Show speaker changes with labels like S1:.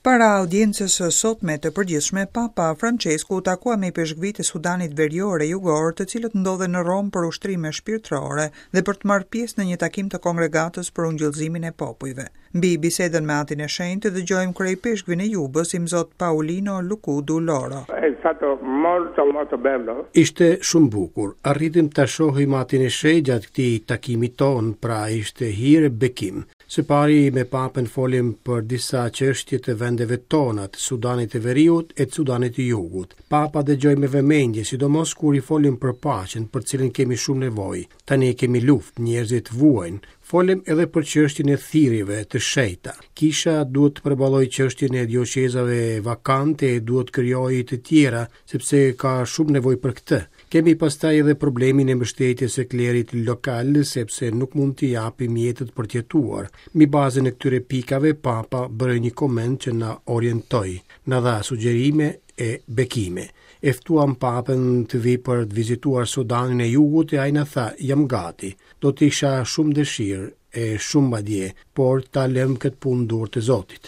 S1: Para audiencës së sotme të përgjithshme, Papa Francesku u takua me peshqvitë e Sudanit Verior e Jugor, të cilët ndodhen në Rom për ushtrime shpirtërore dhe për të marrë pjesë në një takim të kongregatës për ungjillëzimin e popujve. Mbi bisedën me Atin e Shenjtë dëgjojmë krejpeshkvin e Jubës, imzot Paolino Lucudu Loro.
S2: Ishte shumë bukur. Arritëm ta shohim Atin e Shenjtë gjatë këtij takimi ton, pra ishte hir e bekim. Së pari me Papën folim për disa çështje të vendeve tona, të Sudanit të Veriut e të Sudanit të Jugut. Papa dëgjoi me vëmendje, sidomos kur i folim për paqen, për cilën kemi shumë nevojë. Tani kemi luftë, njerëzit vuajnë. Folim edhe për çështjen e thirrjeve të shejta. Kisha duhet të përballoj çështjen e dioqezave vakante e duhet krijojë të tjera, sepse ka shumë nevojë për këtë. Kemi pastaj edhe problemin e mbështetjes së klerit lokal, sepse nuk mund t'i japim mjetet për të jetuar. Mbi bazën e këtyre pikave, Papa bëri një koment që na orientoi, na dha sugjerime e bekime. E ftuam Papën të vi për të vizituar Sudanin e Jugut e ai na tha, jam gati, do të isha shumë dëshirë e shumë madje, por ta lëm këtë punë dorë të Zotit.